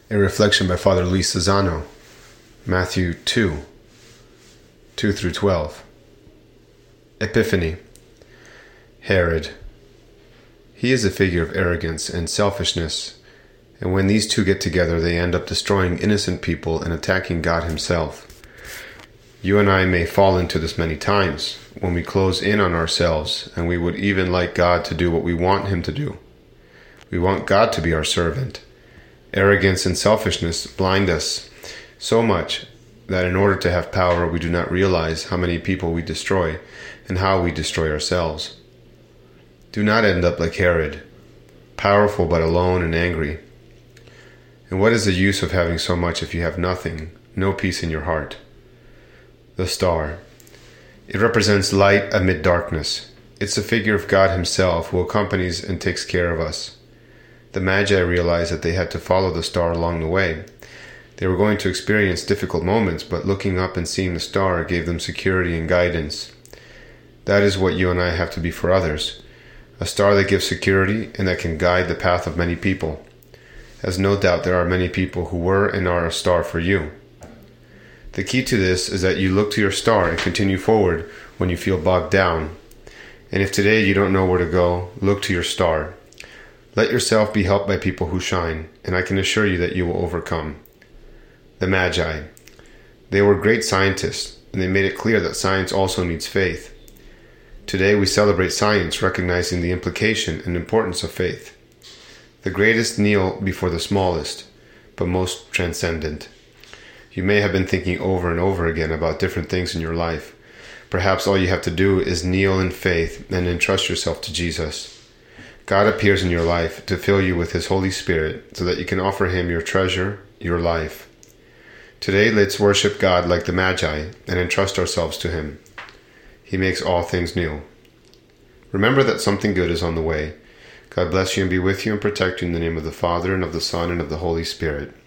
A reflection by Father Luis Lozano, Matthew 2, 2-12. Epiphany. Herod. He is a figure of arrogance and selfishness, and when these two get together, they end up destroying innocent people and attacking God himself. You and I may fall into this many times, when we close in on ourselves, and we would even like God to do what we want him to do. We want God to be our servant. Arrogance and selfishness blind us so much that in order to have power, we do not realize how many people we destroy and how we destroy ourselves. Do not end up like Herod, powerful but alone and angry. And what is the use of having so much if you have nothing, no peace in your heart? The star. It represents light amid darkness. It's a figure of God himself who accompanies and takes care of us. The Magi realized that they had to follow the star along the way. They were going to experience difficult moments, but looking up and seeing the star gave them security and guidance. That is what you and I have to be for others. A star that gives security and that can guide the path of many people. As no doubt there are many people who were and are a star for you. The key to this is that you look to your star and continue forward when you feel bogged down. And if today you don't know where to go, look to your star. Let yourself be helped by people who shine, and I can assure you that you will overcome. The Magi. They were great scientists, and they made it clear that science also needs faith. Today we celebrate science, recognizing the implication and importance of faith. The greatest kneel before the smallest, but most transcendent. You may have been thinking over and over again about different things in your life. Perhaps all you have to do is kneel in faith and entrust yourself to Jesus. God appears in your life to fill you with his Holy Spirit so that you can offer him your treasure, your life. Today, let's worship God like the Magi and entrust ourselves to him. He makes all things new. Remember that something good is on the way. God bless you and be with you and protect you in the name of the Father and of the Son and of the Holy Spirit.